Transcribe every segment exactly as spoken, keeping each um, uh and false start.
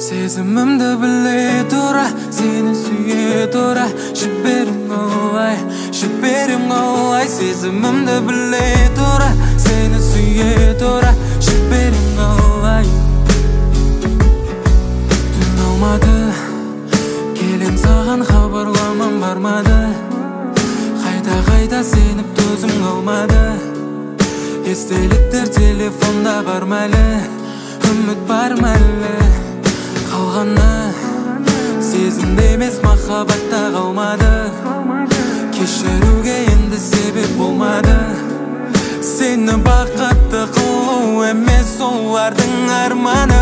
Сезімімді біле тұра, сені сүйе тұра, жіберім олай, жіберім олай. Сезімімді біле тұра, сені сүйе тұра, жіберім олай. Түн алмады, келем саған хабарламам бармады. Қайта-қайта сеніп төзім қалмады. Естеліктер телефонда бар мәлі, үміт бар мәлі. Қалғаны сезімде емес махаббатта қалмады. Кешіруге енді себеп болмады. Сені бақытты қылу емес олардың арманы.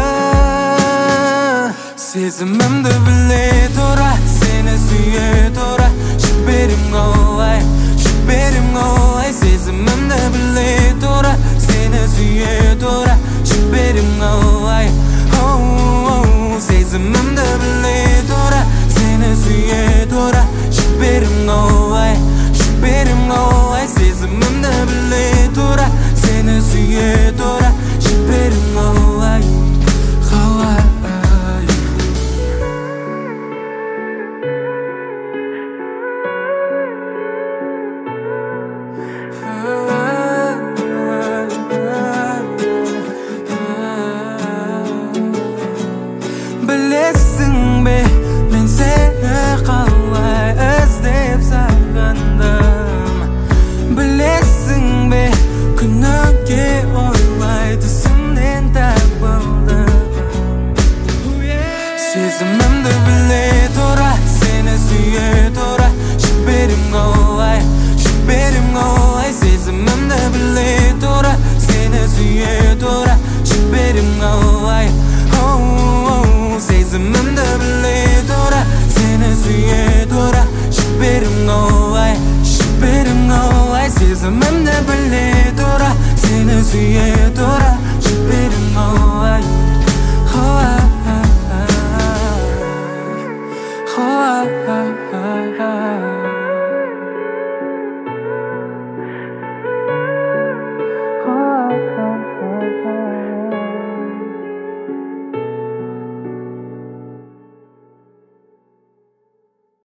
Сезімімді біле тұра, сені сүйе тұра, жіберім қалай, жіберім қалай. Сезімімді біле тұра, сені сүйе тұра, жіберім қалай. Сезімімді біле тұра, сені сүйе тұра, жіберім қалай, жіберім қалай. Сезімімді біле тұра, сені сүйе тұра, жіберім қалай, қалай. Білесің бе, мен сені қалай іздеп сағындым. Білесің бе, күніге ойлай түсімнен табылдым. Сезімімді біле тұра, сені сүйе тұра, жіберім қалай, жіберім қалай. Сезімімді біле тұра, сені сүйе тұра, жіберім қалай.